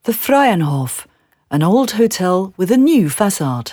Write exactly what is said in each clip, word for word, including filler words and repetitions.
The Freienhof, an old hotel with a new facade.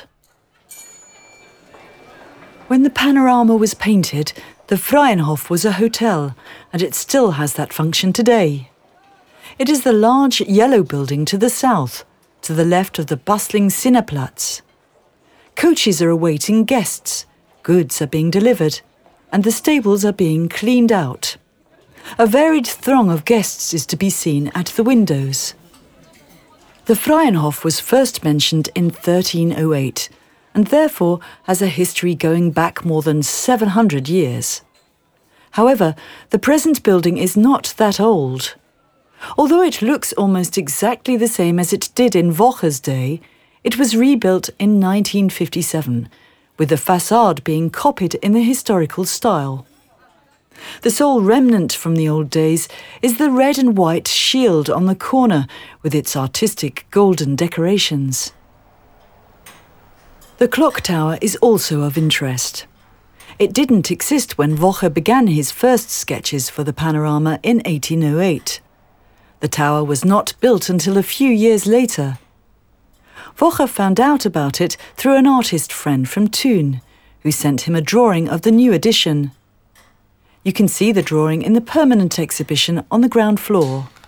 When the panorama was painted, the Freienhof was a hotel, and it still has that function today. It is the large yellow building to the south, to the left of the bustling Sinnaplatz. Coaches are awaiting guests, goods are being delivered, and the stables are being cleaned out. A varied throng of guests is to be seen at the windows. The Freienhof was first mentioned in thirteen oh eight, and therefore has a history going back more than seven hundred years. However, the present building is not that old. Although it looks almost exactly the same as it did in Wocher's day, it was rebuilt in nineteen fifty-seven, with the facade being copied in the historical style. The sole remnant from the old days is the red and white shield on the corner with its artistic golden decorations. The clock tower is also of interest. It didn't exist when Wocher began his first sketches for the panorama in eighteen oh eight. The tower was not built until a few years later. Wocher found out about it through an artist friend from Thun, who sent him a drawing of the new edition. You can see the drawing in the permanent exhibition on the ground floor.